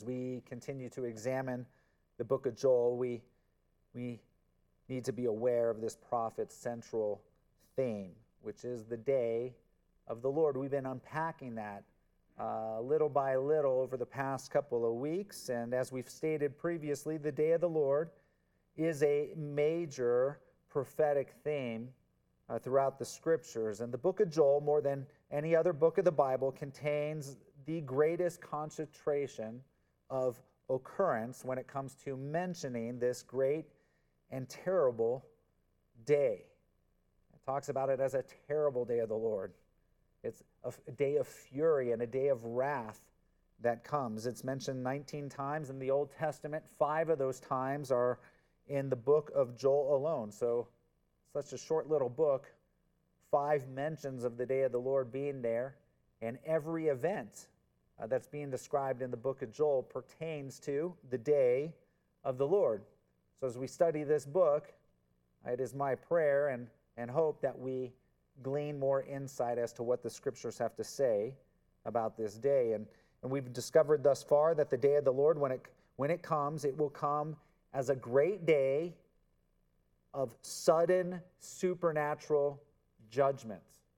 As we continue to examine the book of Joel, we need to be aware of this prophet's central theme, which is the day of the Lord. We've been unpacking that little by little over the past couple of weeks, and as we've stated previously, the day of the Lord is a major prophetic theme throughout the Scriptures. And the book of Joel, more than any other book of the Bible, contains the greatest concentration of occurrence when it comes to mentioning this great and terrible day. It talks about it as a terrible day of the Lord. It's a day of fury and a day of wrath that comes. It's mentioned 19 times in the Old Testament. 5 of those times are in the book of Joel alone. So such a short little book, 5 mentions of the day of the Lord being there, and every event that's being described in the book of Joel pertains to the day of the Lord. So as we study this book, it is my prayer and hope that we glean more insight as to what the Scriptures have to say about this day. And we've discovered thus far that the day of the Lord, when it comes, it will come as a great day of sudden supernatural judgment.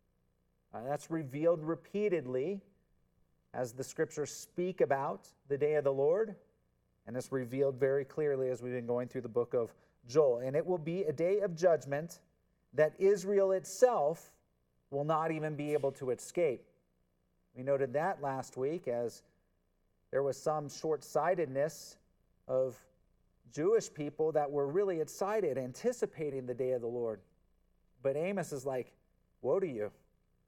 That's revealed repeatedly as the Scriptures speak about the day of the Lord, and it's revealed very clearly as we've been going through the book of Joel. And it will be a day of judgment that Israel itself will not even be able to escape. We noted that last week as there was some short-sightedness of Jewish people that were really excited, anticipating the day of the Lord. But Amos is like, woe to you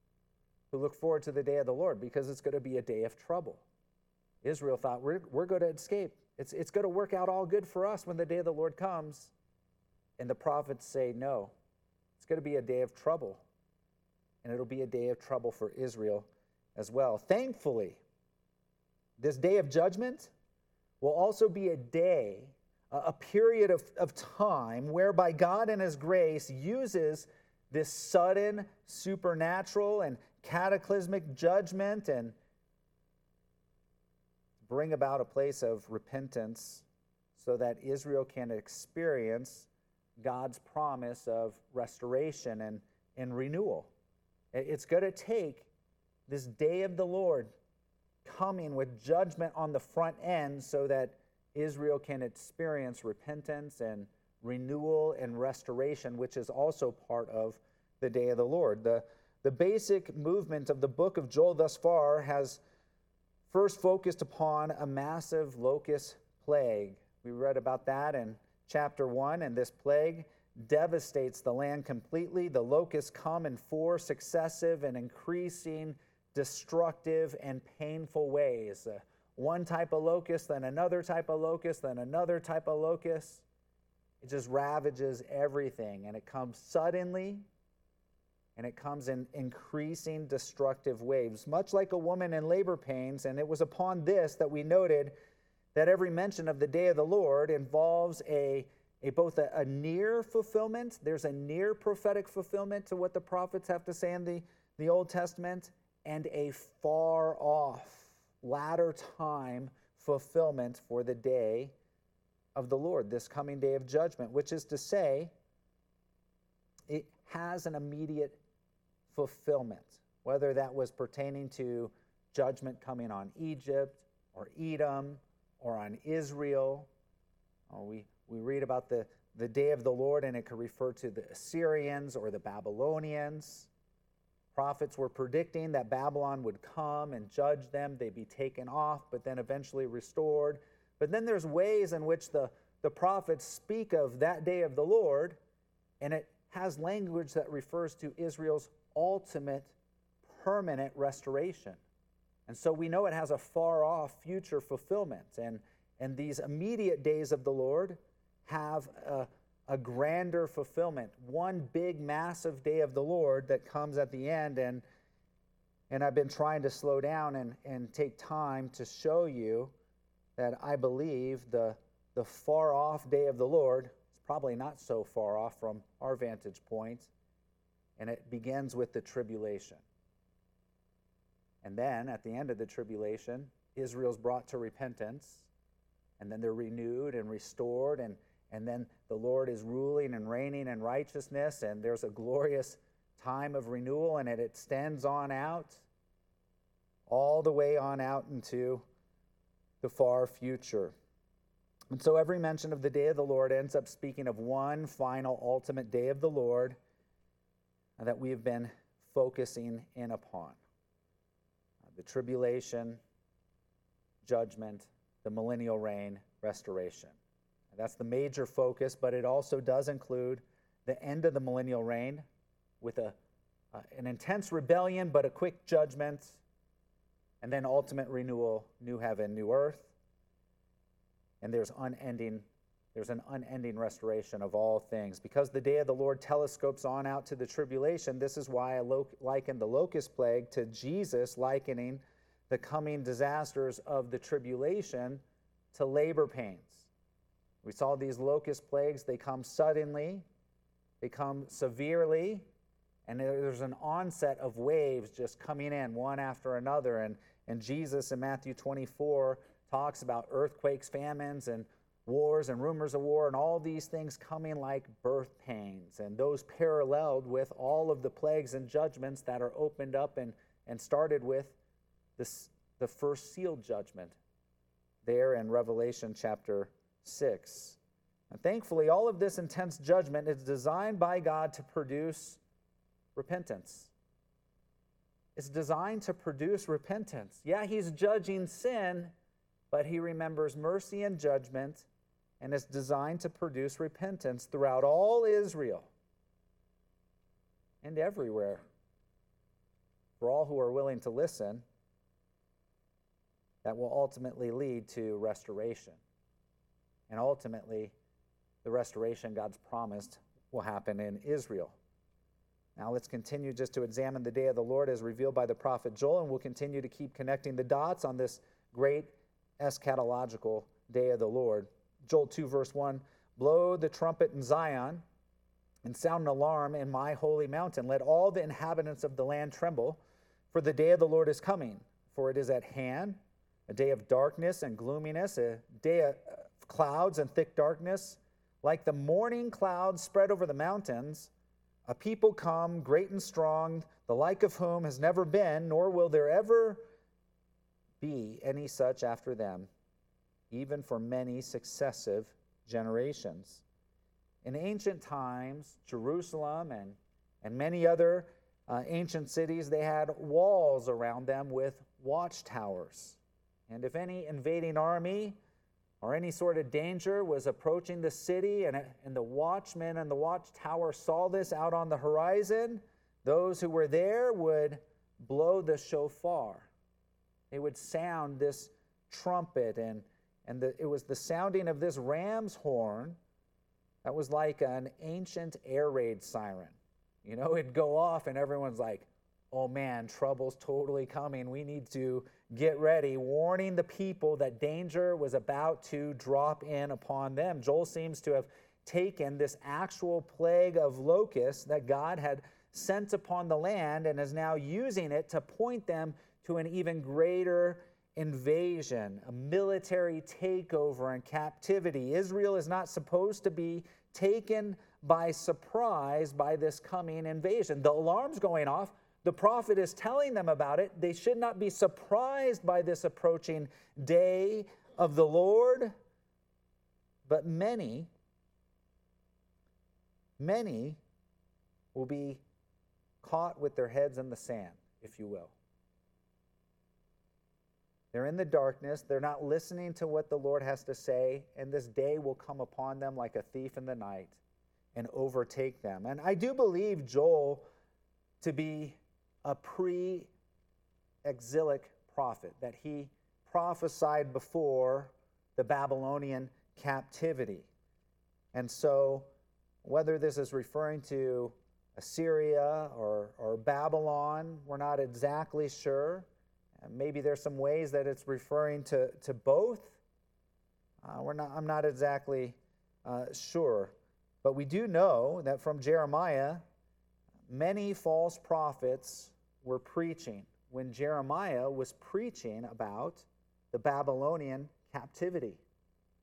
who look forward to the day of the Lord, because it's going to be a day of trouble. Israel thought, we're going to escape. It's going to work out all good for us when the day of the Lord comes. And the prophets say, no, it's going to be a day of trouble. And it'll be a day of trouble for Israel as well. Thankfully, this day of judgment will also be a day, a period of time whereby God in His grace uses this sudden, supernatural, and cataclysmic judgment and bring about a place of repentance so that Israel can experience God's promise of restoration and renewal. It's going to take this day of the Lord coming with judgment on the front end so that Israel can experience repentance and renewal and restoration, which is also part of the day of the Lord. The basic movement of the book of Joel thus far has first focused upon a massive locust plague. We read about that in chapter 1, and this plague devastates the land completely. The locusts come in 4 successive and increasing destructive and painful ways. One type of locust, then another type of locust, then another type of locust. It just ravages everything, and it comes suddenly, and it comes in increasing destructive waves, much like a woman in labor pains. And it was upon this that we noted that every mention of the day of the Lord involves both a near fulfillment. There's a near prophetic fulfillment to what the prophets have to say in the Old Testament, and a far off, latter time fulfillment for the day of the Lord, this coming day of judgment, which is to say, it has an immediate fulfillment, whether that was pertaining to judgment coming on Egypt or Edom or on Israel. We read about the day of the Lord, and it could refer to the Assyrians or the Babylonians. Prophets were predicting that Babylon would come and judge them. They'd be taken off, but then eventually restored. But then there's ways in which the prophets speak of that day of the Lord, and it has language that refers to Israel's ultimate, permanent restoration. And so we know it has a far-off future fulfillment. And these immediate days of the Lord have a grander fulfillment, one big, massive day of the Lord that comes at the end. And I've been trying to slow down and take time to show you that I believe the far-off day of the Lord is probably not so far off from our vantage point, and it begins with the tribulation. And then, at the end of the tribulation, Israel's brought to repentance, and then they're renewed and restored, and then the Lord is ruling and reigning in righteousness, and there's a glorious time of renewal, and it extends on out, all the way on out into the far future. And so every mention of the day of the Lord ends up speaking of one final ultimate day of the Lord that we have been focusing in upon. The tribulation, judgment, the millennial reign, restoration. That's the major focus, but it also does include the end of the millennial reign with an intense rebellion, but a quick judgment, and then ultimate renewal, new heaven, new earth. And there's an unending restoration of all things. Because the day of the Lord telescopes on out to the tribulation, this is why I liken the locust plague to Jesus likening the coming disasters of the tribulation to labor pains. We saw these locust plagues, they come suddenly, they come severely, and there's an onset of waves just coming in one after another. And Jesus in Matthew 24 talks about earthquakes, famines, and wars and rumors of war, and all these things coming like birth pains, and those paralleled with all of the plagues and judgments that are opened up and started with the first sealed judgment there in Revelation chapter 6. And thankfully, all of this intense judgment is designed by God to produce repentance. It's designed to produce repentance. Yeah, he's judging sin, but he remembers mercy and judgment, and it's designed to produce repentance throughout all Israel and everywhere for all who are willing to listen. That will ultimately lead to restoration. And ultimately, the restoration God's promised will happen in Israel. Now let's continue just to examine the day of the Lord as revealed by the prophet Joel, and we'll continue to keep connecting the dots on this great eschatological day of the Lord. Joel 2 verse 1, blow the trumpet in Zion and sound an alarm in my holy mountain. Let all the inhabitants of the land tremble, for the day of the Lord is coming. For it is at hand, a day of darkness and gloominess, a day of clouds and thick darkness. Like the morning clouds spread over the mountains, a people come, great and strong, the like of whom has never been, nor will there ever be any such after them, even for many successive generations. In ancient times, Jerusalem and many other ancient cities, they had walls around them with watchtowers. And if any invading army or any sort of danger was approaching the city, and the watchmen and the watchtower saw this out on the horizon, those who were there would blow the shofar. They would sound this trumpet, and it was the sounding of this ram's horn that was like an ancient air raid siren. You know, it'd go off, and everyone's like, oh man, trouble's totally coming. We need to get ready, warning the people that danger was about to drop in upon them. Joel seems to have taken this actual plague of locusts that God had sent upon the land and is now using it to point them to an even greater invasion, a military takeover and captivity. Israel is not supposed to be taken by surprise by this coming invasion. The alarm's going off. The prophet is telling them about it. They should not be surprised by this approaching day of the Lord. But many will be caught with their heads in the sand, if you will. They're in the darkness. They're not listening to what the Lord has to say, and this day will come upon them like a thief in the night and overtake them. And I do believe Joel to be a pre-exilic prophet, that he prophesied before the Babylonian captivity. And so whether this is referring to Assyria or Babylon, we're not exactly sure. Maybe there's some ways that it's referring to both. I'm not exactly sure. But we do know that from Jeremiah, many false prophets were preaching when Jeremiah was preaching about the Babylonian captivity.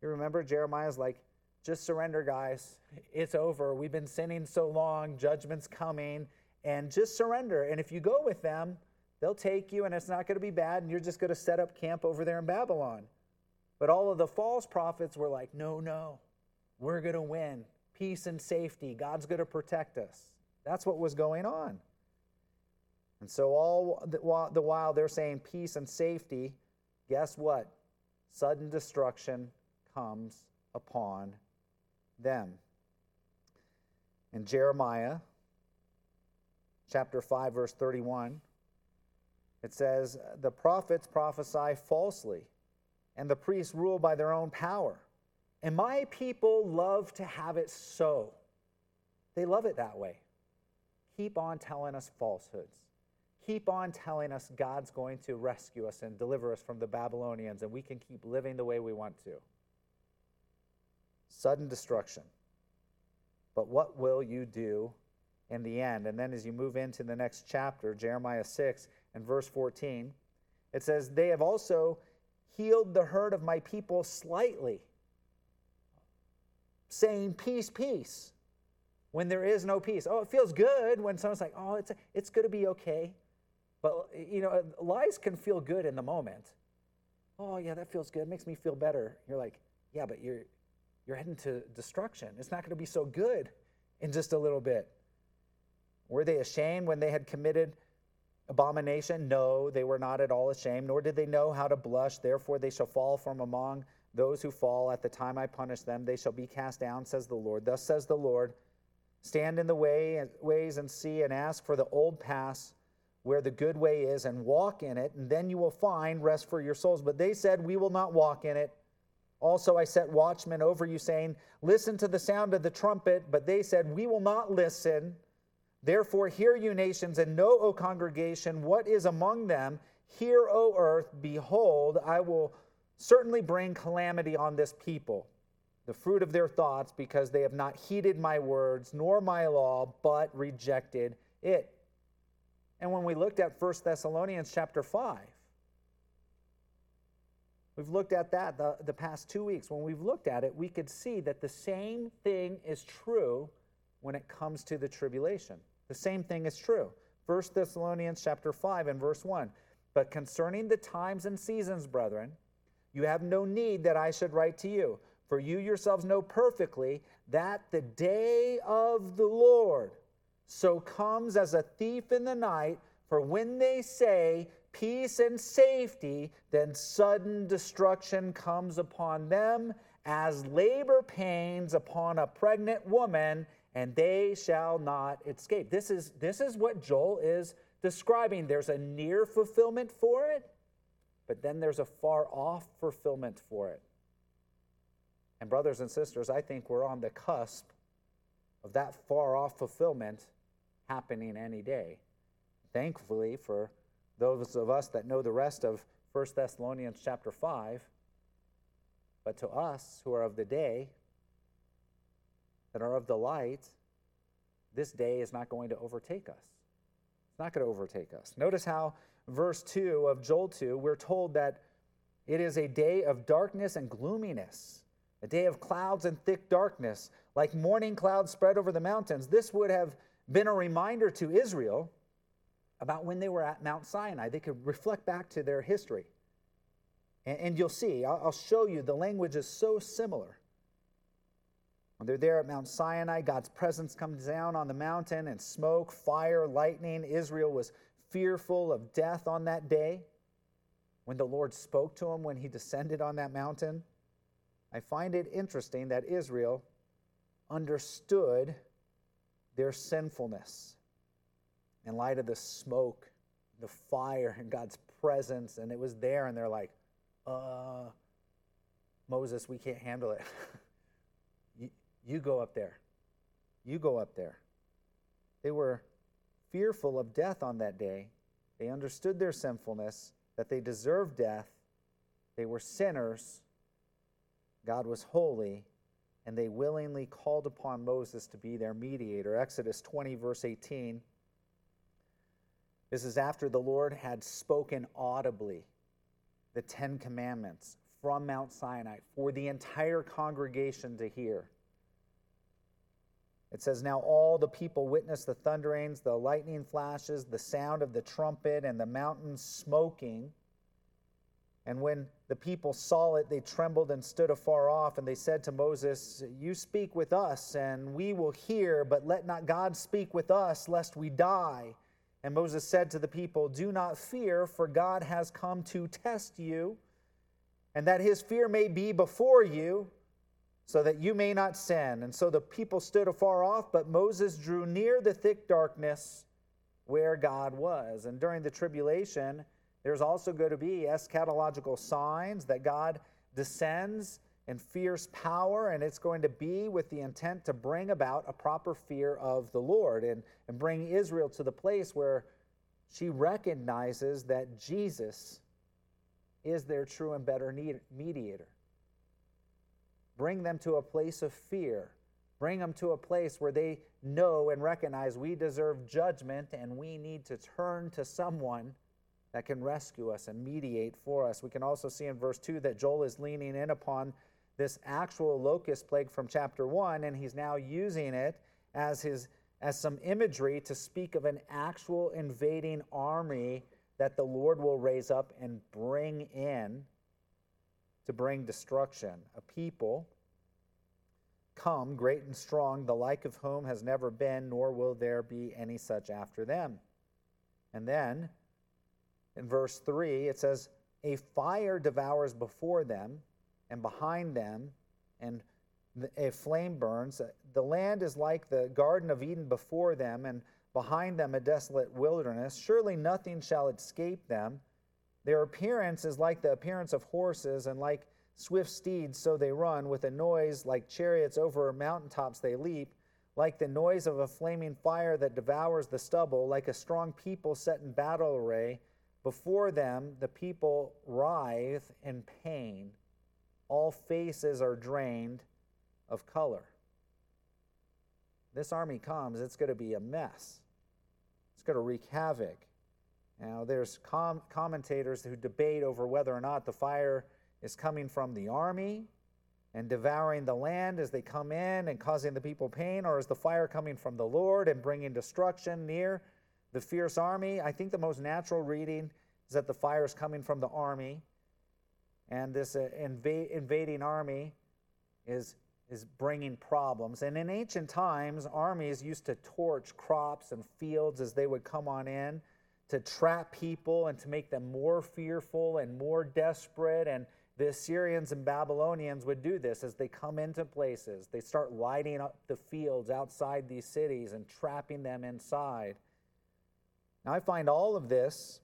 You remember Jeremiah's like, just surrender, guys. It's over. We've been sinning so long. Judgment's coming. And just surrender. And if you go with them, they'll take you, and it's not going to be bad, and you're just going to set up camp over there in Babylon. But all of the false prophets were like, no, we're going to win. Peace and safety. God's going to protect us. That's what was going on. And so all the while they're saying peace and safety, guess what? Sudden destruction comes upon them. In Jeremiah chapter 5, verse 31, it says, the prophets prophesy falsely, and the priests rule by their own power. And my people love to have it so. They love it that way. Keep on telling us falsehoods. Keep on telling us God's going to rescue us and deliver us from the Babylonians, and we can keep living the way we want to. Sudden destruction. But what will you do in the end? And then as you move into the next chapter, Jeremiah 6 and verse 14, it says, they have also healed the hurt of my people slightly, saying peace, peace, when there is no peace. Oh, it feels good when someone's like, oh, it's going to be okay. But, lies can feel good in the moment. Oh, yeah, that feels good. It makes me feel better. You're like, yeah, but you're heading to destruction. It's not going to be so good in just a little bit. Were they ashamed when they had committed abomination? No, they were not at all ashamed, nor did they know how to blush. Therefore they shall fall from among those who fall. At the time I punish them, they shall be cast down, says the Lord. Thus says the Lord, stand in the ways and see, and ask for the old paths where the good way is, and walk in it, and then you will find rest for your souls. But they said, we will not walk in it. Also I set watchmen over you, saying, listen to the sound of the trumpet. But they said, we will not listen. Therefore hear, you nations, and know, O congregation, what is among them. Hear, O earth, behold, I will certainly bring calamity on this people, the fruit of their thoughts, because they have not heeded my words, nor my law, but rejected it. And when we looked at 1 Thessalonians chapter 5, we've looked at that the past 2 weeks. When we've looked at it, we could see that the same thing is true when it comes to the tribulation. The same thing is true. 1 Thessalonians chapter 5 and verse 1. But concerning the times and seasons, brethren, you have no need that I should write to you. For you yourselves know perfectly that the day of the Lord so comes as a thief in the night. For when they say peace and safety, then sudden destruction comes upon them as labor pains upon a pregnant woman, and they shall not escape. This is what Joel is describing. There's a near fulfillment for it, but then there's a far off fulfillment for it. And brothers and sisters, I think we're on the cusp of that far off fulfillment happening any day. Thankfully, for those of us that know the rest of 1 Thessalonians chapter 5, but to us who are of the day, that are of the light, this day is not going to overtake us. It's not going to overtake us. Notice how verse 2 of Joel 2, we're told that it is a day of darkness and gloominess, a day of clouds and thick darkness, like morning clouds spread over the mountains. This would have been a reminder to Israel about when they were at Mount Sinai. They could reflect back to their history. And you'll see, I'll show you, the language is so similar. When they're there at Mount Sinai, God's presence comes down on the mountain, and smoke, fire, lightning. Israel was fearful of death on that day. When the Lord spoke to him when he descended on that mountain, I find it interesting that Israel understood their sinfulness in light of the smoke, the fire, and God's presence, and it was there, and they're like, Moses, we can't handle it. You go up there. You go up there. They were fearful of death on that day. They understood their sinfulness, that they deserved death. They were sinners. God was holy, and they willingly called upon Moses to be their mediator. Exodus 20, verse 18. This is after the Lord had spoken audibly the 10 Commandments from Mount Sinai for the entire congregation to hear. It says, now all the people witnessed the thunderings, the lightning flashes, the sound of the trumpet, and the mountain smoking. And when the people saw it, they trembled and stood afar off, and they said to Moses, you speak with us, and we will hear, but let not God speak with us, lest we die. And Moses said to the people, do not fear, for God has come to test you, and that his fear may be before you, so that you may not sin. And so the people stood afar off, but Moses drew near the thick darkness where God was. And during the tribulation, there's also going to be eschatological signs that God descends in fierce power, and it's going to be with the intent to bring about a proper fear of the Lord and bring Israel to the place where she recognizes that Jesus is their true and better mediator. Bring them to a place of fear. Bring them to a place where they know and recognize we deserve judgment and we need to turn to someone that can rescue us and mediate for us. We can also see in verse 2 that Joel is leaning in upon this actual locust plague from chapter 1, and he's now using it as some imagery to speak of an actual invading army that the Lord will raise up and bring in to bring destruction. A people come, great and strong, the like of whom has never been, nor will there be any such after them. And then, in verse 3, it says, a fire devours before them and behind them, and a flame burns. The land is like the Garden of Eden before them, and behind them a desolate wilderness. Surely nothing shall escape them. Their appearance is like the appearance of horses, and like swift steeds so they run. With a noise like chariots over mountaintops they leap. Like the noise of a flaming fire that devours the stubble. Like a strong people set in battle array. Before them the people writhe in pain. All faces are drained of color. This army comes, it's going to be a mess. It's going to wreak havoc. Now, there's commentators who debate over whether or not the fire is coming from the army and devouring the land as they come in and causing the people pain, or is the fire coming from the Lord and bringing destruction near the fierce army? I think the most natural reading is that the fire is coming from the army, and this invading army is bringing problems. And in ancient times, armies used to torch crops and fields as they would come on in, to trap people and to make them more fearful and more desperate. And the Assyrians and Babylonians would do this as they come into places. They start lighting up the fields outside these cities and trapping them inside. Now, I find all of this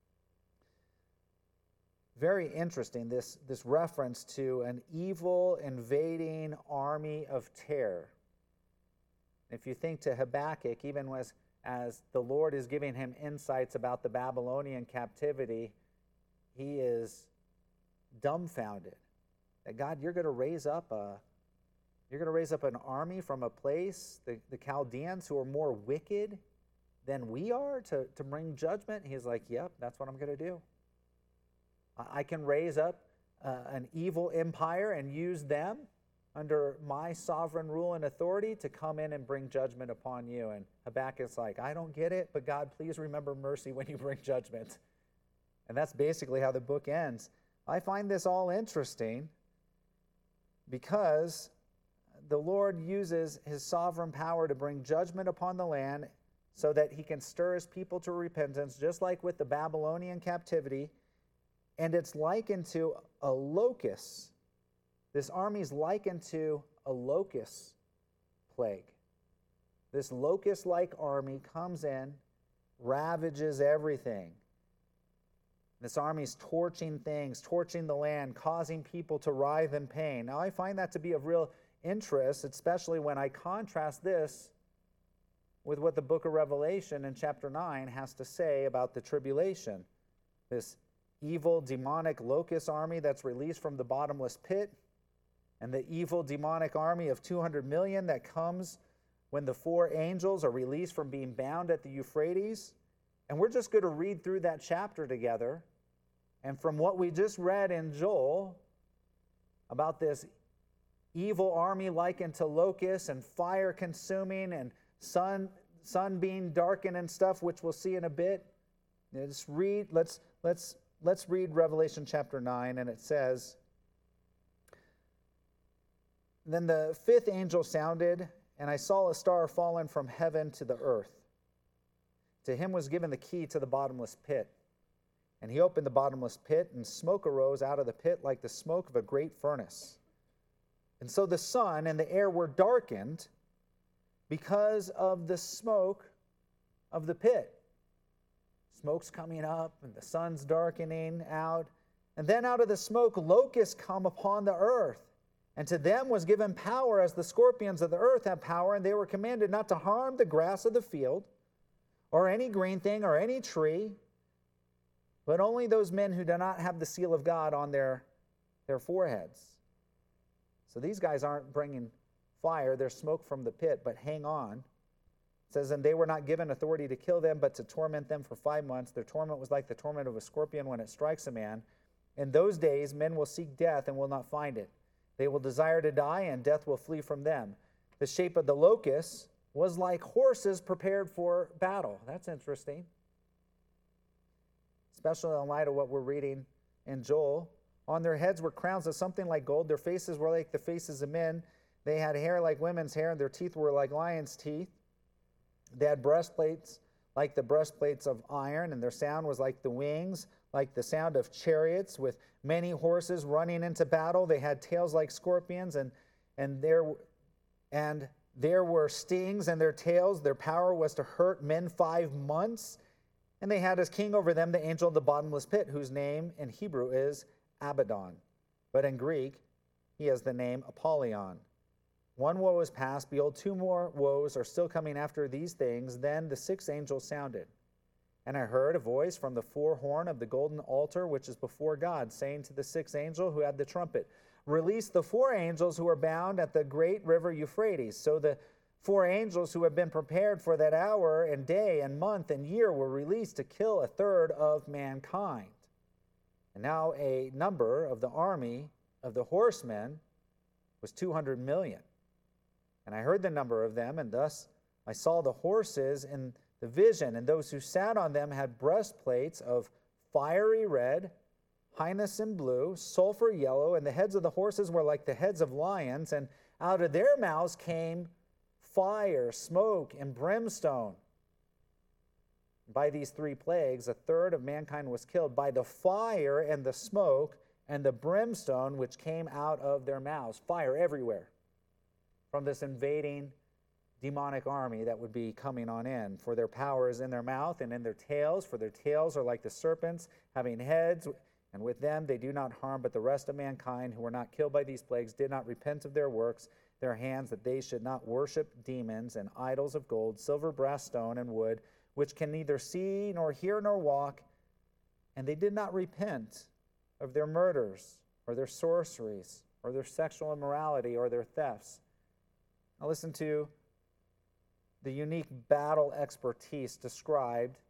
very interesting, this reference to an evil invading army of terror. If you think to Habakkuk, even as the Lord is giving him insights about the Babylonian captivity, he is dumbfounded that God, you're going to raise up an army from a place, the Chaldeans, who are more wicked than we are, to bring judgment. He's like, yep, that's what I'm going to do. I can raise up an evil empire and use them under my sovereign rule and authority to come in and bring judgment upon you. And Habakkuk's like, I don't get it, but God, please remember mercy when you bring judgment. And that's basically how the book ends. I find this all interesting because the Lord uses his sovereign power to bring judgment upon the land so that he can stir his people to repentance, just like with the Babylonian captivity. And it's likened to a locust. This army is likened to a locust plague. This locust-like army comes in, ravages everything. This army is torching things, torching the land, causing people to writhe in pain. Now, I find that to be of real interest, especially when I contrast this with what the book of Revelation in chapter 9 has to say about the tribulation. This evil, demonic locust army that's released from the bottomless pit, and the evil, demonic army of 200 million that comes when the 4 angels are released from being bound at the Euphrates. And we're just going to read through that chapter together. And from what we just read in Joel, about this evil army likened to locusts and fire consuming and sun being darkened and stuff, which we'll see in a bit. Let's read Revelation chapter 9, and it says, "Then the fifth angel sounded, and I saw a star fallen from heaven to the earth. To him was given the key to the bottomless pit. And he opened the bottomless pit, and smoke arose out of the pit like the smoke of a great furnace. And so the sun and the air were darkened because of the smoke of the pit." Smoke's coming up, and the sun's darkening out. "And then out of the smoke locusts come upon the earth. And to them was given power as the scorpions of the earth have power, and they were commanded not to harm the grass of the field, or any green thing, or any tree, but only those men who do not have the seal of God on their foreheads." So these guys aren't bringing fire, they're smoke from the pit, but hang on. It says, "And they were not given authority to kill them, but to torment them for 5 months. Their torment was like the torment of a scorpion when it strikes a man. In those days men will seek death and will not find it. They will desire to die, and death will flee from them. The shape of the locusts was like horses prepared for battle." That's interesting, especially in light of what we're reading in Joel. "On their heads were crowns of something like gold. Their faces were like the faces of men. They had hair like women's hair, and their teeth were like lions' teeth. They had breastplates like the breastplates of iron, and their sound was like the wings, like the sound of chariots with many horses running into battle. They had tails like scorpions, and there were stings in their tails. Their power was to hurt men 5 months. And they had as king over them the angel of the bottomless pit, whose name in Hebrew is Abaddon, but in Greek he has the name Apollyon. One woe is past. Behold, 2 more woes are still coming after these things. Then the 6th angel sounded. And I heard a voice from the 4th horn of the golden altar, which is before God, saying to the 6th angel who had the trumpet, Release the 4 angels who are bound at the great river Euphrates." So the 4 angels who had been prepared for that hour and day and month and year were released to kill 1/3 of mankind. And now a number of the army of the horsemen was 200 million. And I heard the number of them, and thus I saw the horses in the vision, and those who sat on them had breastplates of fiery red, hyacinth and blue, sulfur yellow, and the heads of the horses were like the heads of lions, and out of their mouths came fire, smoke, and brimstone. By these 3 plagues, 1/3 of mankind was killed by the fire and the smoke and the brimstone which came out of their mouths. Fire everywhere from this invading demonic army that would be coming on in. For their power is in their mouth and in their tails, for their tails are like the serpents, having heads, and with them they do not harm, but the rest of mankind who were not killed by these plagues did not repent of their works, their hands, that they should not worship demons and idols of gold, silver, brass, stone, and wood, which can neither see nor hear nor walk. And they did not repent of their murders or their sorceries or their sexual immorality or their thefts. Now listen to the unique battle expertise described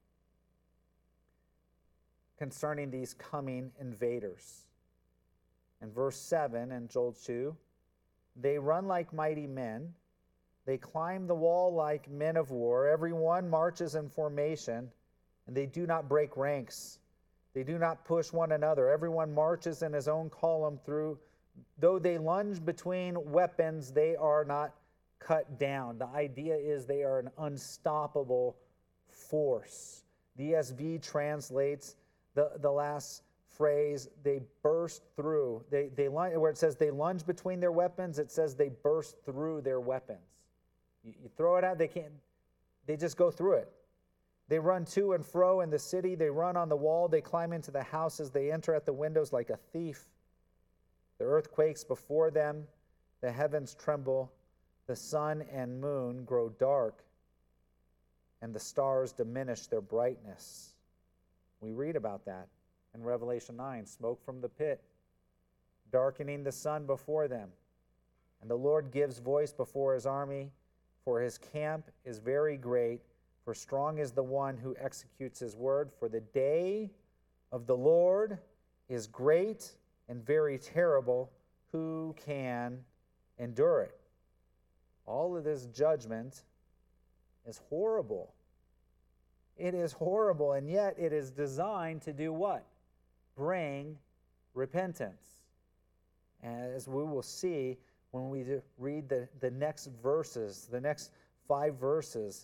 concerning these coming invaders. In verse 7 in Joel 2, "They run like mighty men. They climb the wall like men of war. Every one marches in formation, and they do not break ranks. They do not push one another. Everyone marches in his own column through. Though they lunge between weapons, they are not cut down." The idea is they are an unstoppable force. The ESV translates the last phrase, "they burst through." Where it says they lunge between their weapons, it says they burst through their weapons. You throw it out, they just go through it. "They run to and fro in the city. They run on the wall. They climb into the houses. They enter at the windows like a thief. The earth quakes before them. The heavens tremble. The sun and moon grow dark, and the stars diminish their brightness." We read about that in Revelation 9, smoke from the pit, darkening the sun before them. And the Lord gives voice before his army, for his camp is very great, for strong is the one who executes his word. For the day of the Lord is great and very terrible, who can endure it? All of this judgment is horrible. It is horrible, and yet it is designed to do what? Bring repentance. As we will see when we read the next verses, the next 5 verses.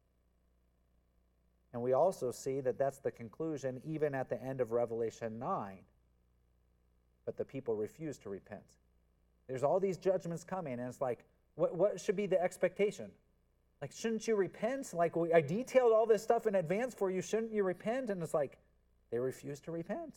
And we also see that that's the conclusion even at the end of Revelation 9. But the people refuse to repent. There's all these judgments coming, and it's like, what should be the expectation? Like, shouldn't you repent? Like, I detailed all this stuff in advance for you. Shouldn't you repent? And it's like, they refuse to repent.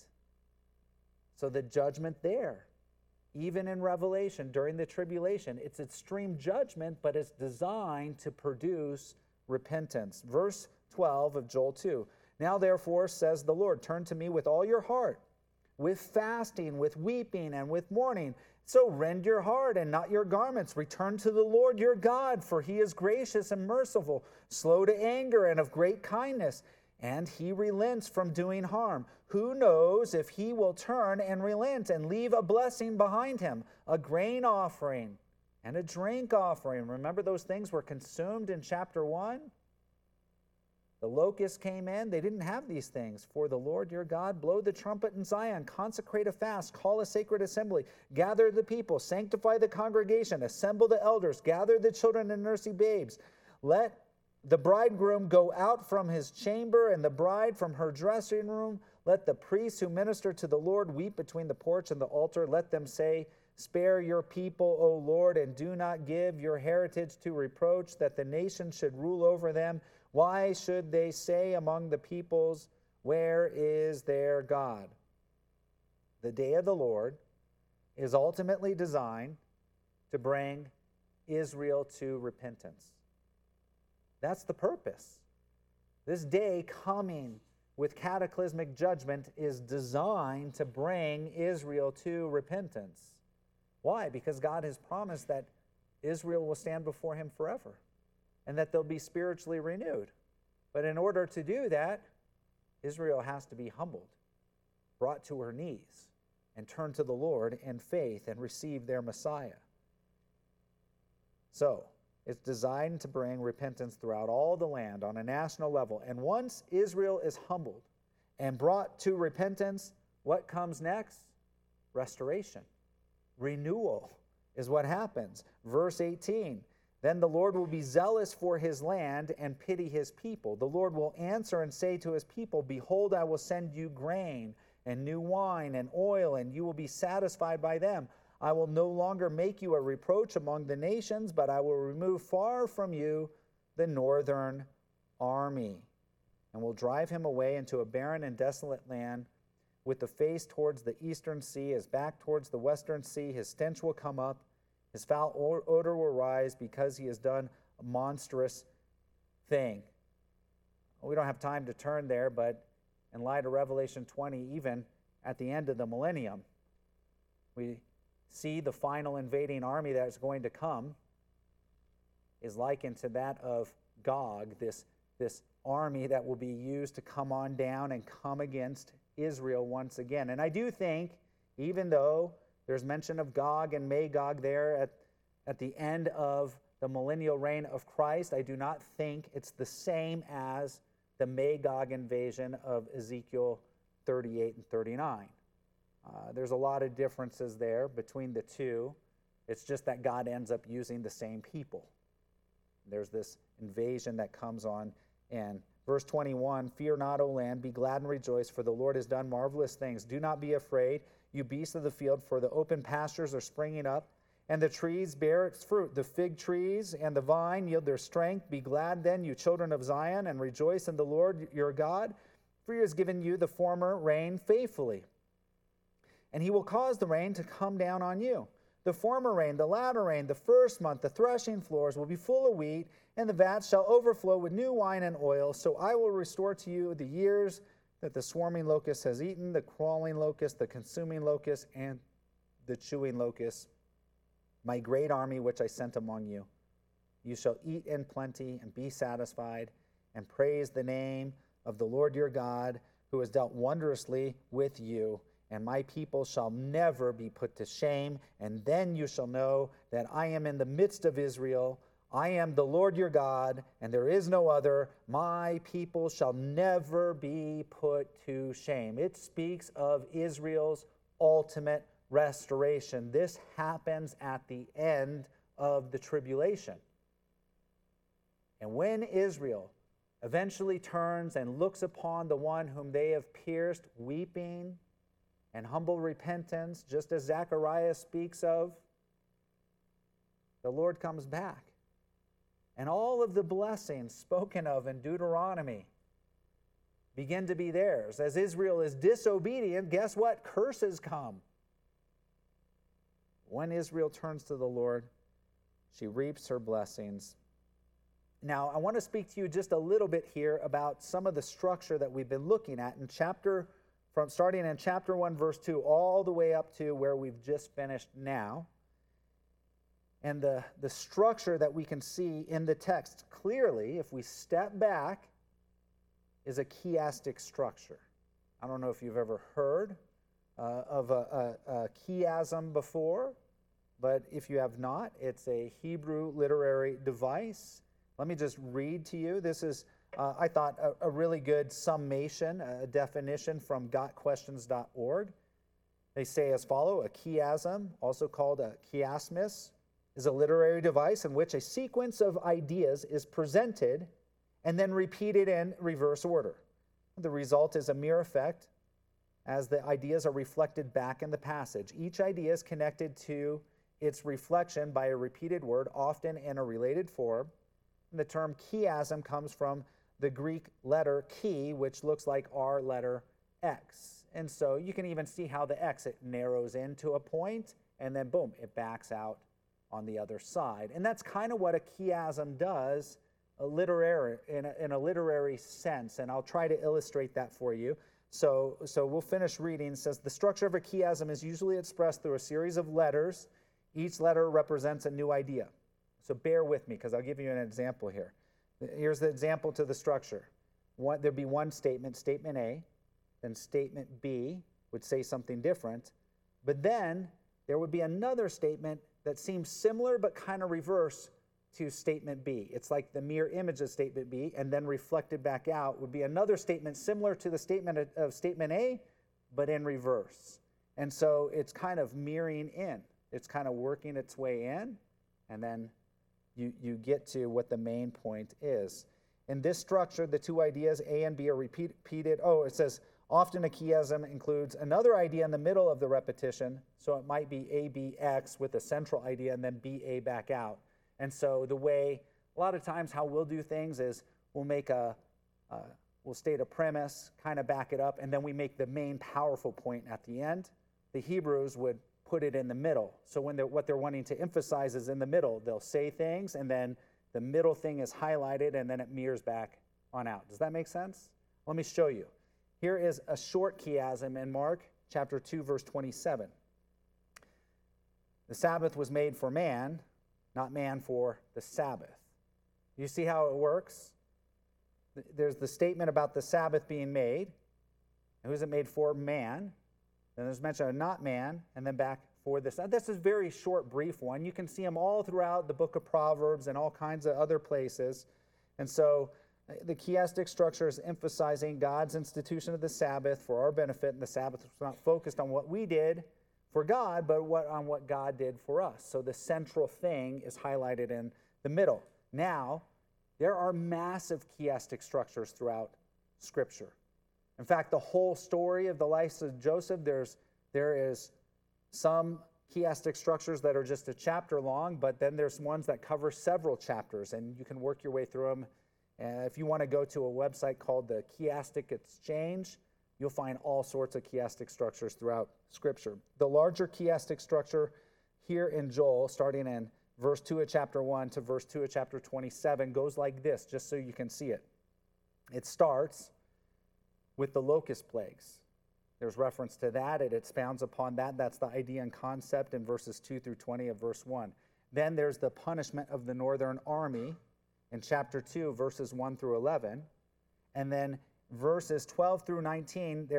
So the judgment there, even in Revelation, during the tribulation, it's extreme judgment, but it's designed to produce repentance. Verse 12 of Joel 2. Now, therefore, says the Lord, turn to me with all your heart, with fasting, with weeping, and with mourning. So rend your heart and not your garments. Return to the Lord your God, for he is gracious and merciful, slow to anger and of great kindness, and he relents from doing harm. Who knows if he will turn and relent and leave a blessing behind him, a grain offering and a drink offering. Remember those things were consumed in chapter 1? The locusts came in. They didn't have these things. For the Lord your God, blow the trumpet in Zion, consecrate a fast, call a sacred assembly, gather the people, sanctify the congregation, assemble the elders, gather the children and nursing babes. Let the bridegroom go out from his chamber and the bride from her dressing room. Let the priests who minister to the Lord weep between the porch and the altar. Let them say, spare your people, O Lord, and do not give your heritage to reproach, that the nation should rule over them. Why should they say among the peoples, where is their God? The day of the Lord is ultimately designed to bring Israel to repentance. That's the purpose. This day coming with cataclysmic judgment is designed to bring Israel to repentance. Why? Because God has promised that Israel will stand before him forever, and that they'll be spiritually renewed. But in order to do that, Israel has to be humbled, brought to her knees, and turn to the Lord in faith and receive their Messiah. So, it's designed to bring repentance throughout all the land on a national level. And once Israel is humbled and brought to repentance, what comes next? Restoration. Renewal is what happens. Verse 18. Then the Lord will be zealous for his land and pity his people. The Lord will answer and say to his people, behold, I will send you grain and new wine and oil, and you will be satisfied by them. I will no longer make you a reproach among the nations, but I will remove far from you the northern army, and will drive him away into a barren and desolate land, with the face towards the eastern sea, his back towards the western sea. His stench will come up. His foul odor will rise, because he has done a monstrous thing. We don't have time to turn there, but in light of Revelation 20, even at the end of the millennium, we see the final invading army that is going to come is likened to that of Gog, this army that will be used to come on down and come against Israel once again. And I do think, even though there's mention of Gog and Magog there at the end of the millennial reign of Christ, I do not think it's the same as the Magog invasion of Ezekiel 38 and 39. There's a lot of differences there between the two. It's just that God ends up using the same people. There's this invasion that comes on. And verse 21, fear not, O land, be glad and rejoice, for the Lord has done marvelous things. Do not be afraid, you beasts of the field, for the open pastures are springing up, and the trees bear its fruit. The fig trees and the vine yield their strength. Be glad then, you children of Zion, and rejoice in the Lord your God, for he has given you the former rain faithfully. And he will cause the rain to come down on you. The former rain, the latter rain, the first month, the threshing floors will be full of wheat, and the vats shall overflow with new wine and oil. So I will restore to you the years that the swarming locust has eaten, the crawling locust, the consuming locust, and the chewing locust, my great army which I sent among you. You shall eat in plenty and be satisfied, and praise the name of the Lord your God, who has dealt wondrously with you. and my people shall never be put to shame. And then you shall know that I am in the midst of Israel. I am the Lord your God, and there is no other. My people shall never be put to shame. It speaks of Israel's ultimate restoration. This happens at the end of the tribulation. And when Israel eventually turns and looks upon the one whom they have pierced, weeping and humble repentance, just as Zechariah speaks of, the Lord comes back. And all of the blessings spoken of in Deuteronomy begin to be theirs. As Israel is disobedient, guess what? Curses come. When Israel turns to the Lord, she reaps her blessings. Now, I want to speak to you just a little bit here about some of the structure that we've been looking at starting in chapter 1, verse 2, all the way up to where we've just finished now. And the structure that we can see in the text clearly, if we step back, is a chiastic structure. I don't know if you've ever heard of a chiasm before, but if you have not, it's a Hebrew literary device. Let me just read to you. This is, I thought, a really good summation, a definition from gotquestions.org. They say as follows: a chiasm, also called a chiasmus, is a literary device in which a sequence of ideas is presented and then repeated in reverse order. The result is a mere effect as the ideas are reflected back in the passage. Each idea is connected to its reflection by a repeated word, often in a related form. The term chiasm comes from the Greek letter chi, which looks like our letter X. And so you can even see how the X, it narrows into a point, and then boom, it backs out on the other side. And that's kind of what a chiasm does in a literary sense, and I'll try to illustrate that for you. So we'll finish reading. It says, the structure of a chiasm is usually expressed through a series of letters. Each letter represents a new idea. So bear with me, because I'll give you an example here. Here's the example to the structure. There'd be one statement, statement A, then statement B would say something different, but then there would be another statement that seems similar but kind of reverse to statement B. It's like the mirror image of statement B, and then reflected back out would be another statement similar to the statement of statement A, but in reverse. And so it's kind of mirroring in. It's kind of working its way in, and then you get to what the main point is. In this structure, the two ideas A and B are repeated. Oh, it says, often a chiasm includes another idea in the middle of the repetition, so it might be ABX with a central idea and then BA back out. And so the way, a lot of times how we'll do things is we'll state a premise, kind of back it up, and then we make the main powerful point at the end. The Hebrews would put it in the middle. So what they're wanting to emphasize is in the middle. They'll say things, and then the middle thing is highlighted, and then it mirrors back on out. Does that make sense? Let me show you. Here is a short chiasm in Mark chapter 2, verse 27. The Sabbath was made for man, not man for the Sabbath. You see how it works? There's the statement about the Sabbath being made. Who is it made for? Man. Then there's mention of not man, and then back for this. Now, this is a very short, brief one. You can see them all throughout the book of Proverbs and all kinds of other places. And so the chiastic structure is emphasizing God's institution of the Sabbath for our benefit, and the Sabbath was not focused on what we did for God, but on what God did for us. So the central thing is highlighted in the middle. Now, there are massive chiastic structures throughout Scripture. In fact, the whole story of the life of Joseph, there is some chiastic structures that are just a chapter long, but then there's ones that cover several chapters, and you can work your way through them. If you want to go to a website called the Chiastic Exchange, you'll find all sorts of chiastic structures throughout Scripture. The larger chiastic structure here in Joel, starting in verse 2 of chapter 1 to verse 2 of chapter 27, goes like this, just so you can see it. It starts with the locust plagues. There's reference to that. It expounds upon that. That's the idea and concept in verses 2 through 20 of verse 1. Then there's the punishment of the northern army in chapter 2, verses 1 through 11. And then verses 12 through 19, there's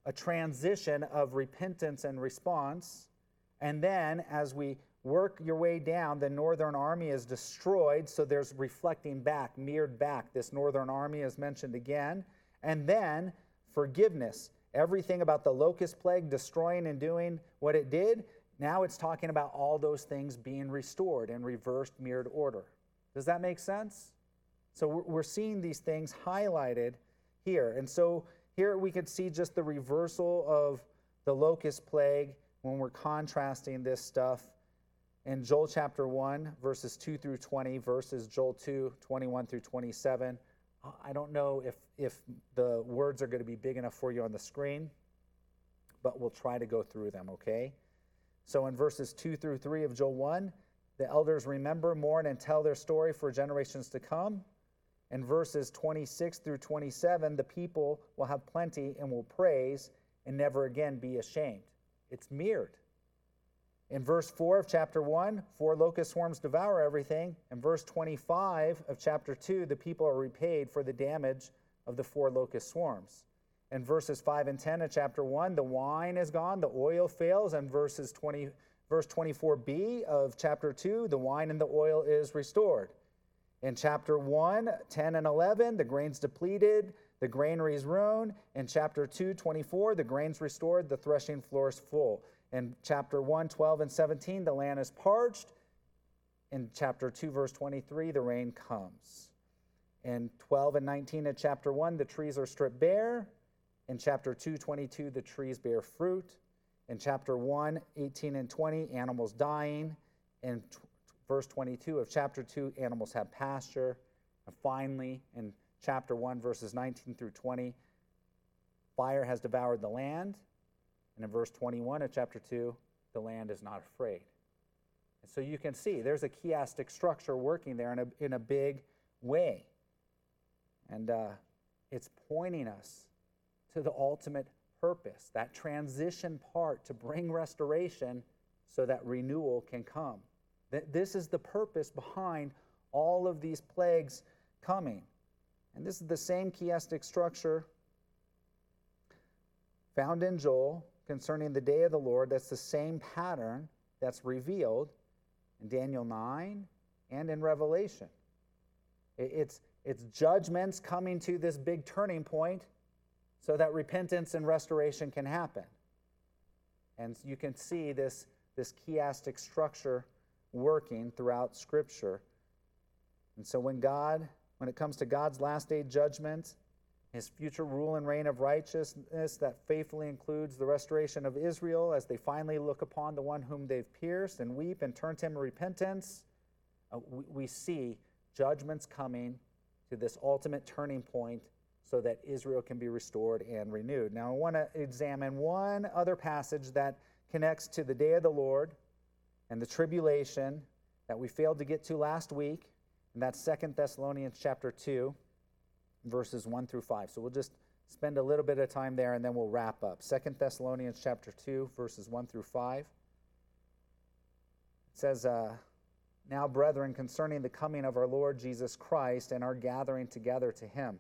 a transition of repentance and response. And then as we work your way down, the northern army is destroyed, so there's reflecting back, mirrored back. This northern army is mentioned again. And then forgiveness. Everything about the locust plague destroying and doing what it did, now it's talking about all those things being restored in reversed, mirrored order. Does that make sense? So we're seeing these things highlighted here. And so here we could see just the reversal of the locust plague when we're contrasting this stuff in Joel chapter 1, verses 2 through 20, versus Joel 2, 21 through 27. I don't know if the words are going to be big enough for you on the screen, but we'll try to go through them, okay? So in verses 2 through 3 of Joel 1, the elders remember, mourn, and tell their story for generations to come. In verses 26 through 27, the people will have plenty and will praise and never again be ashamed. It's mirrored. In verse 4 of chapter 1, 4 locust swarms devour everything. In verse 25 of chapter 2, the people are repaid for the damage of the 4 locust swarms. In verses 5 and 10 of chapter 1, the wine is gone, the oil fails. And verse 24b of chapter 2, the wine and the oil is restored. In chapter 1, 10 and 11, the grain's depleted, the granary's ruined. In chapter 2, 24, the grain's restored, the threshing floor is full. In chapter 1, 12 and 17, the land is parched. In chapter 2, verse 23, the rain comes. In 12 and 19 of chapter 1, the trees are stripped bare. In chapter 2, 22, the trees bear fruit. In chapter 1, 18 and 20, animals dying. In verse 22 of chapter 2, animals have pasture. And finally, in chapter 1, verses 19 through 20, fire has devoured the land. And in verse 21 of chapter 2, the land is not afraid. And so you can see there's a chiastic structure working there in a big way. And it's pointing us to the ultimate purpose, that transition part to bring restoration so that renewal can come. This is the purpose behind all of these plagues coming. And this is the same chiastic structure found in Joel concerning the day of the Lord. That's the same pattern that's revealed in Daniel 9 and in Revelation. It's judgments coming to this big turning point so that repentance and restoration can happen. And you can see this chiastic structure working throughout Scripture. And so when it comes to God's last day judgment, His future rule and reign of righteousness that faithfully includes the restoration of Israel as they finally look upon the one whom they've pierced and weep and turn to Him in repentance, we see judgments coming to this ultimate turning point so that Israel can be restored and renewed. Now, I want to examine one other passage that connects to the day of the Lord and the tribulation that we failed to get to last week, and that's 2 Thessalonians chapter 2, verses 1 through 5. So we'll just spend a little bit of time there, and then we'll wrap up. 2 Thessalonians chapter 2, verses 1 through 5. It says, Now, brethren, concerning the coming of our Lord Jesus Christ and our gathering together to Him.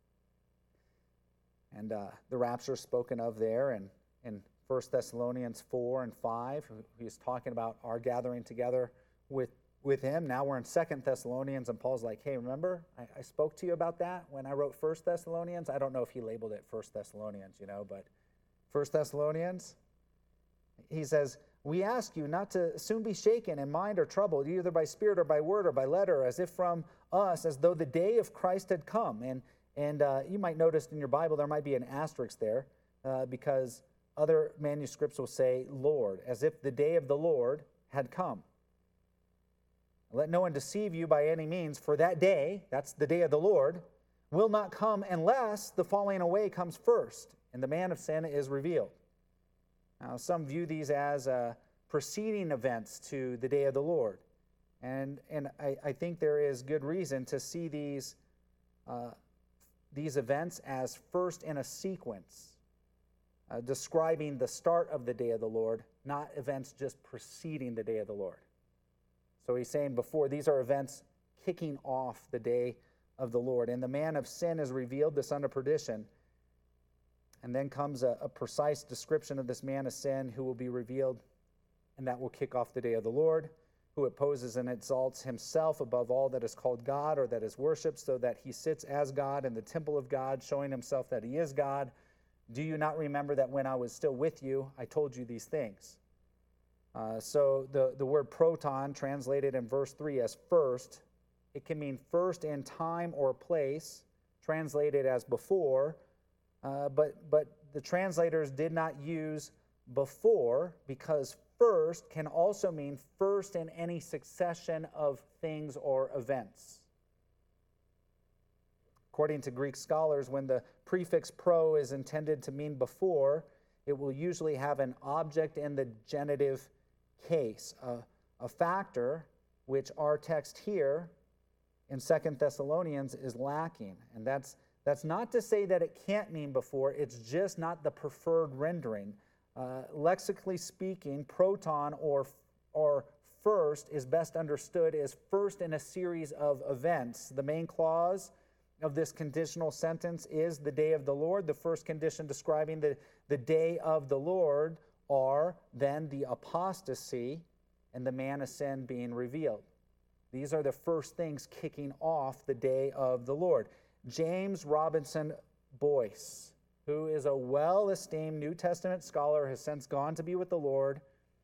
And the rapture spoken of there in 1 Thessalonians 4 and 5. He's talking about our gathering together with Him. Now we're in 2 Thessalonians, and Paul's like, hey, remember, I spoke to you about that when I wrote 1 Thessalonians? I don't know if he labeled it 1 Thessalonians, but 1 Thessalonians, he says, we ask you not to soon be shaken in mind or troubled, either by spirit or by word or by letter, as if from us, as though the day of Christ had come. And you might notice in your Bible there might be an asterisk there because other manuscripts will say Lord, as if the day of the Lord had come. Let no one deceive you by any means, for that day, that's the day of the Lord, will not come unless the falling away comes first, and the man of sin is revealed. Now, some view these as preceding events to the day of the Lord. And I think there is good reason to see these events as first in a sequence, describing the start of the day of the Lord, not events just preceding the day of the Lord. So he's saying before, these are events kicking off the day of the Lord. And the man of sin is revealed, the son of perdition. And then comes a precise description of this man of sin who will be revealed, and that will kick off the day of the Lord, who opposes and exalts himself above all that is called God or that is worshipped, so that he sits as God in the temple of God, showing himself that he is God. Do you not remember that when I was still with you, I told you these things? So the word proton, translated in verse 3 as first, it can mean first in time or place, translated as before, but the translators did not use before, because first can also mean first in any succession of things or events. According to Greek scholars, when the prefix pro is intended to mean before, it will usually have an object in the genitive case, a factor which our text here in 2 Thessalonians is lacking. And that's not to say that it can't mean before, it's just not the preferred rendering. Lexically speaking, proton or first is best understood as first in a series of events. The main clause of this conditional sentence is the day of the Lord. The first condition describing the day of the Lord are then the apostasy and the man of sin being revealed. These are the first things kicking off the day of the Lord. James Robinson Boyce, who is a well-esteemed New Testament scholar, has since gone to be with the Lord.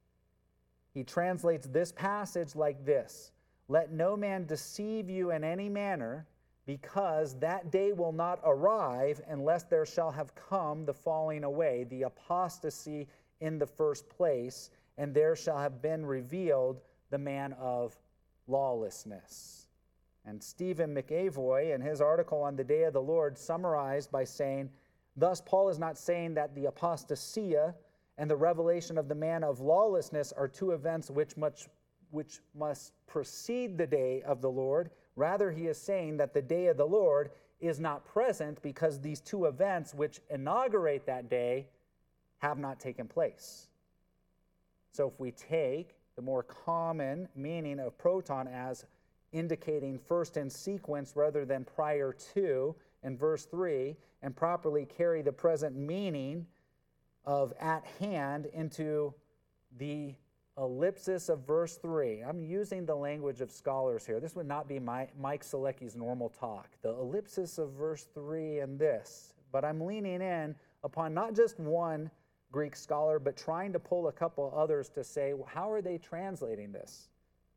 He translates this passage like this: "Let no man deceive you in any manner, because that day will not arrive unless there shall have come the falling away, the apostasy in the first place, and there shall have been revealed the man of lawlessness." And Stephen McAvoy, in his article on the day of the Lord, summarized by saying, "Thus Paul is not saying that the apostasia and the revelation of the man of lawlessness are two events which must precede the day of the Lord. Rather, he is saying that the day of the Lord is not present because these two events which inaugurate that day have not taken place." So if we take the more common meaning of proton as indicating first in sequence rather than prior to in verse 3, and properly carry the present meaning of at hand into the ellipsis of verse 3. I'm using the language of scholars here. This would not be Mike Selecki's normal talk. The ellipsis of verse 3 and this. But I'm leaning in upon not just one Greek scholar, but trying to pull a couple others to say, well, how are they translating this?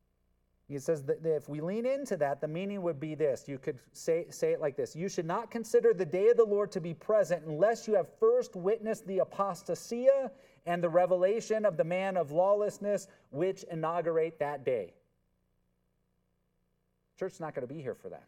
He says that if we lean into that, the meaning would be this. You could say it like this: "You should not consider the day of the Lord to be present unless you have first witnessed the apostasia and the revelation of the man of lawlessness, which inaugurate that day." Church's not going to be here for that.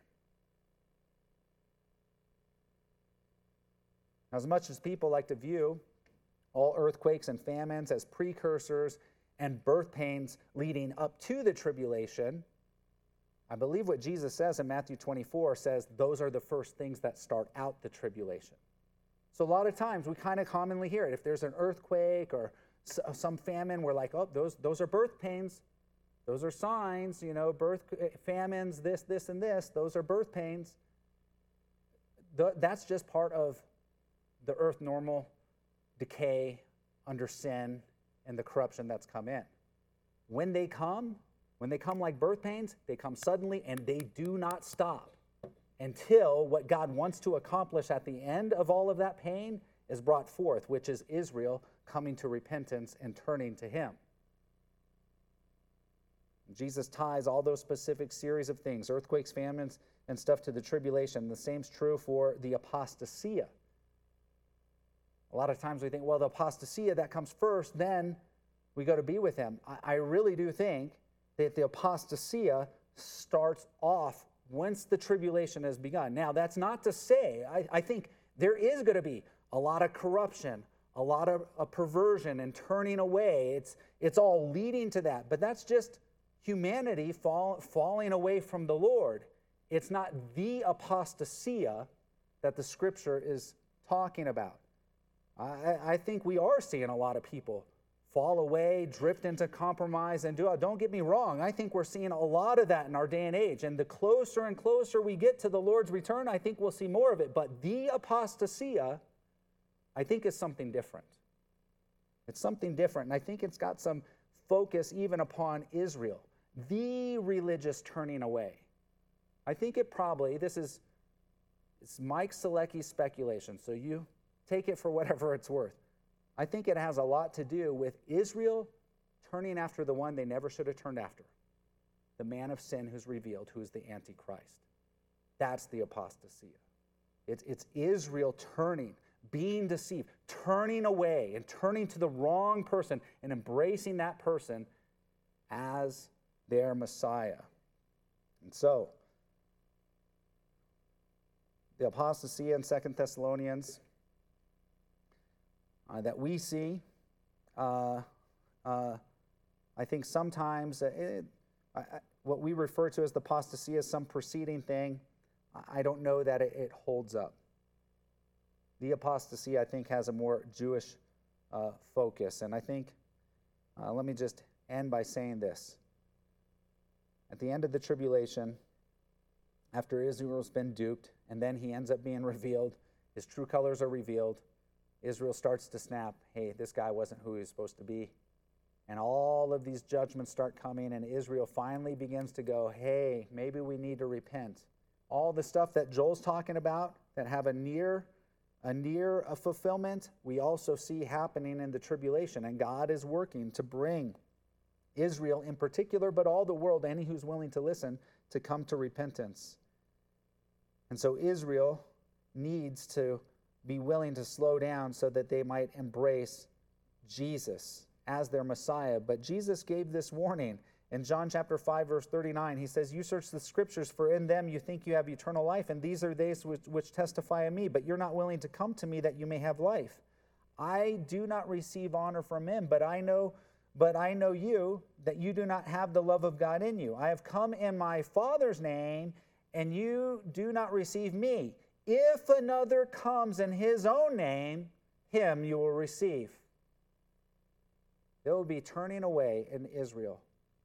As much as people like to view all earthquakes and famines as precursors and birth pains leading up to the tribulation, I believe what Jesus says in Matthew 24 says those are the first things that start out the tribulation. So a lot of times we kind of commonly hear it. If there's an earthquake or some famine, we're like, oh, those are birth pains. Those are signs, birth famines, this, and this. Those are birth pains. That's just part of the earth normal decay under sin and the corruption that's come in. When they come like birth pains, they come suddenly and they do not stop until what God wants to accomplish at the end of all of that pain is brought forth, which is Israel coming to repentance and turning to Him. Jesus ties all those specific series of things, earthquakes, famines, and stuff, to the tribulation. The same's true for the apostasia. A lot of times we think, well, the apostasia, that comes first, then we go to be with Him. I really do think that the apostasia starts off once the tribulation has begun. Now, that's not to say, I think there is going to be a lot of corruption, a lot of perversion and turning away. It's all leading to that. But that's just humanity falling away from the Lord. It's not the apostasia that the Scripture is talking about. I think we are seeing a lot of people fall away, drift into compromise, and don't get me wrong, I think we're seeing a lot of that in our day and age. And the closer and closer we get to the Lord's return, I think we'll see more of it. But the apostasia I think is something different. It's something different, and I think it's got some focus even upon Israel, the religious turning away. I think it probably, it's Mike Selecki's speculation, so you take it for whatever it's worth. I think it has a lot to do with Israel turning after the one they never should have turned after, the man of sin who's revealed, who is the Antichrist. That's the apostasia. It's Israel turning, being deceived, turning away and turning to the wrong person and embracing that person as their Messiah. And so, the apostasia in 2 Thessalonians that we see, I think sometimes what we refer to as the apostasia is some preceding thing. I don't know that it holds up. The apostasy, I think, has a more Jewish focus. And I think, let me just end by saying this. At the end of the tribulation, after Israel's been duped, and then he ends up being revealed, his true colors are revealed, Israel starts to snap, hey, this guy wasn't who he was supposed to be. And all of these judgments start coming, and Israel finally begins to go, hey, maybe we need to repent. All the stuff that Joel's talking about that have a near fulfillment, we also see happening in the tribulation. And God is working to bring Israel in particular, but all the world, any who's willing to listen, to come to repentance. And so Israel needs to be willing to slow down so that they might embrace Jesus as their Messiah. But Jesus gave this warning in John chapter 5, verse 39. He says, you search the scriptures, for in them you think you have eternal life, and these are they which testify of me, but you're not willing to come to me that you may have life. I do not receive honor from men, but I know you, that you do not have the love of God in you. I have come in my Father's name, and you do not receive me. If another comes in his own name, him you will receive. There will be turning away in Israel.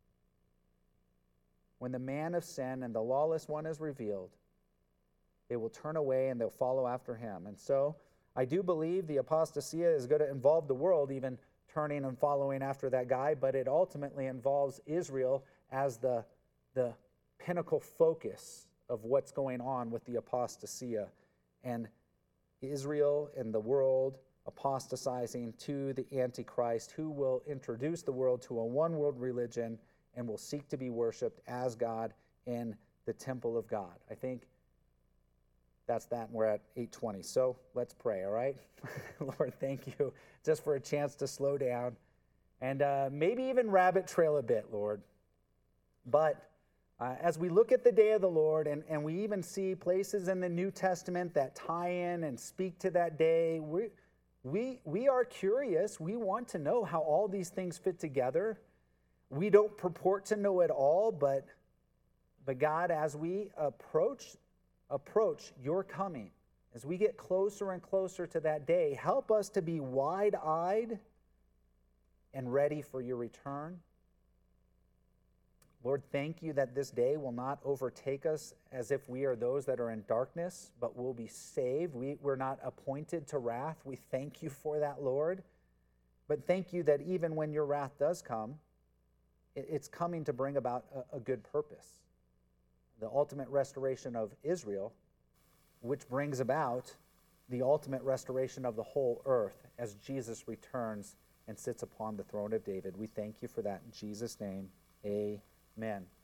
When the man of sin and the lawless one is revealed, they will turn away and they'll follow after him. And so I do believe the apostasia is going to involve the world even turning and following after that guy, but it ultimately involves Israel as the pinnacle focus of what's going on with the apostasia, and Israel and the world apostatizing to the Antichrist, who will introduce the world to a one-world religion and will seek to be worshipped as God in the temple of God. I think that's that, and we're at 8:20. So let's pray, all right? Lord, thank you just for a chance to slow down and maybe even rabbit trail a bit, Lord. But as we look at the day of the Lord, and we even see places in the New Testament that tie in and speak to that day, we are curious. We want to know how all these things fit together. We don't purport to know it all, but God, as we approach your coming, as we get closer and closer to that day, help us to be wide-eyed and ready for your return. Lord, thank you that this day will not overtake us as if we are those that are in darkness, but will be saved. We're not appointed to wrath. We thank you for that, Lord. But thank you that even when your wrath does come, it's coming to bring about a good purpose. The ultimate restoration of Israel, which brings about the ultimate restoration of the whole earth as Jesus returns and sits upon the throne of David. We thank you for that in Jesus' name. Amen.